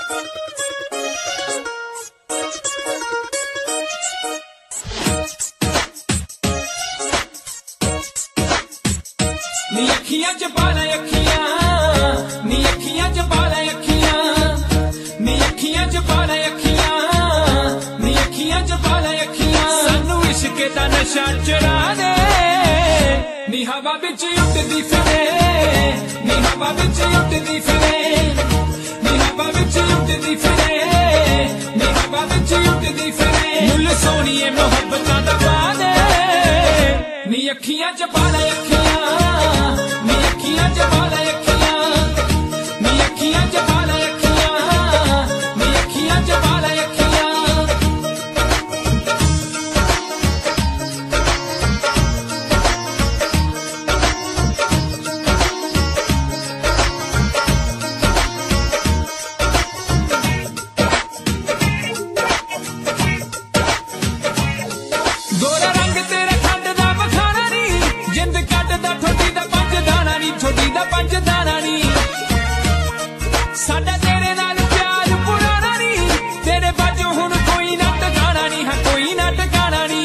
नी अखियां च पाला अखियां, नी अखियां च पाला अखियां, नी अखियां च पाला अखियां, नी अखियां च पाला अखियां। सानू इश्क दा नशा चढ़ा दे, नी हवा विच उड़दी फिरे, नी हवा विच उड़दी फिरे, नी हवा विच उड़दी फिरे, नी हवा विच उड़दी फिरे। मुल सोहणिए मोहब्बतां दा पा दे, नी अखियां च पाला अखियां, नी अखियां च पाला अखियां, नी अखियां च पाला अखियां, नी अखियां च पाला अखियां। गोरा रंग तेरा खंड दा बखाना नी, जिंद कटदा ठोडी दा पंज दाना नी, ठोडी दा पंज दाना नी। साडा तेरे नाल प्यार पुराना नी, तेरे बाजू हुण कोई ना टकाना नी, हाँ कोई ना टकाना नी।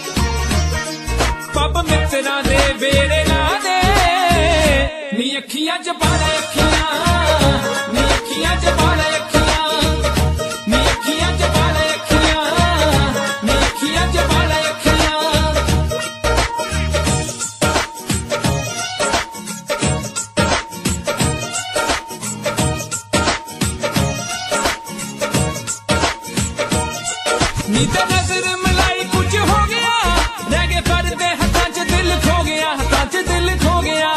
पब मित्तरां दे वेड़े ला दे, नी अखियां च पाला अखियां, नी अखियां च पाला अखियां, नी अखियां च पाला अखियां, नी अखियां च पाला अखियां। नी ते नजर मिलाई कुछ हो गया, रह गए पर्दे हत्थां च दिल खो गया, हत्थां च दिल खो गया।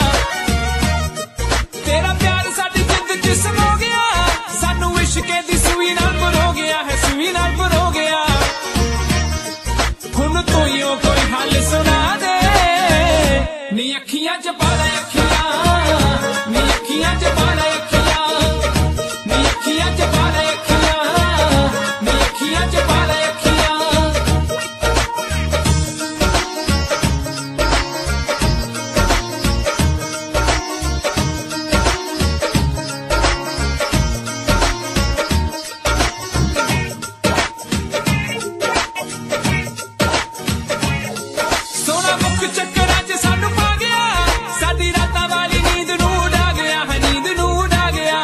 तेरा प्यार साडी जिंद च समो गया, सानू इश्के दी सूई नाल भरो गया है, सूई नाल भरो गया। हुण कोई कोई हल सुना दे, नी अखियां च पाला अखियां, नी अखियां च पाला अखियां, नी अखियां च पाला अखियां, नी अखियां च पाला अखियां। सोना मुख चक्करां च सानू पा गया, साडी रातां वाली नींद नूं उड़ा गया है, नींद नूं उड़ा गया।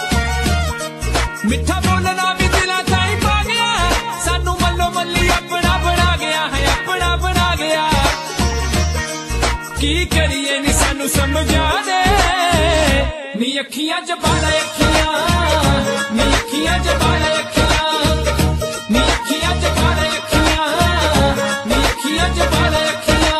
मिठा बोलना भी दिलां ताईं पा गया, सानू मल्लो मल्ली अपना बना गया है, अपना बना गया। की करिए नी सानू समझा दे, नी अखियां च पाला अखियां, नी अखियां च पाला अखियां, नी अखियां च पाला अखियां, नी अखियां च पाला अखियां।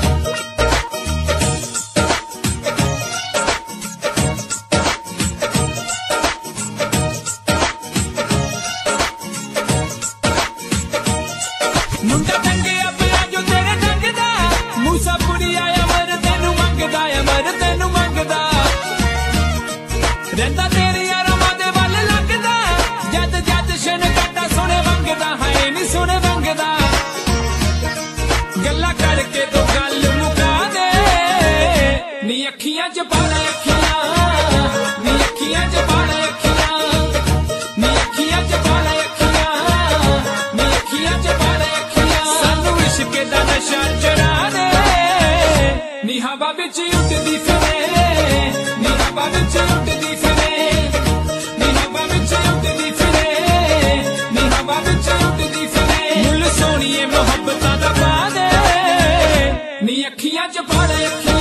मुंडा टंगिया पिया जो तेरे ढंग दा, मूसा पुरी आया मर तेनू मंगदा, मर तेनू मंगदा। रहिंदा तेरे यारां दे वल लगदा, जद जद शन काटा सोने मंगदा, हाय नी सोने मंगदा। गल्लां करके तो गल मुका दे, नी अखियां च पाला अखियां, नी अखियां च पाला अखियां, नी अखियां च पाला अखियां, नी अखियां च पाला अखियां। सानू इश्क दा नशा चढ़ा दे, नी हवा विच उड़दी फिरे, नी हवा विच उड़दी फिरे, नी हवा विच उड़दी फिरे, नी हवा विच उड़दी फिरे। मुल सोहणिए मोहब्बतां दा पा दे, नी अखियां च पाला अखियां।